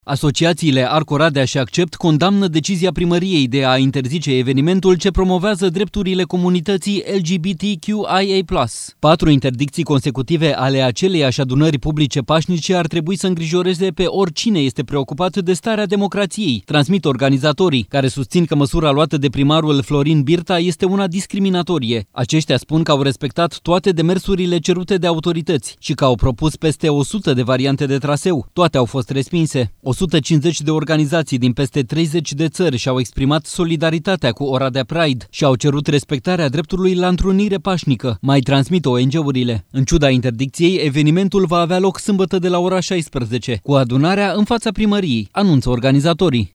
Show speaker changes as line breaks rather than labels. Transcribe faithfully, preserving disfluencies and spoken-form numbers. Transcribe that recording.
Asociațiile Arco-Radea și Accept condamnă decizia primăriei de a interzice evenimentul ce promovează drepturile comunității L G B T Q I A plus. Patru interdicții consecutive ale aceleiași adunări publice pașnice ar trebui să îngrijoreze pe oricine este preocupat de starea democrației, transmit organizatorii, care susțin că măsura luată de primarul Florin Birta este una discriminatorie. Aceștia spun că au respectat toate demersurile cerute de autorități și că au propus peste o sută de variante de traseu. Toate au fost respinse. o sută cincizeci de organizații din peste treizeci de țări și-au exprimat solidaritatea cu Oradea Pride și au cerut respectarea dreptului la întrunire pașnică, mai transmit O N G-urile. În ciuda interdicției, evenimentul va avea loc sâmbătă de la ora șaisprezece, cu adunarea în fața primăriei, anunță organizatorii.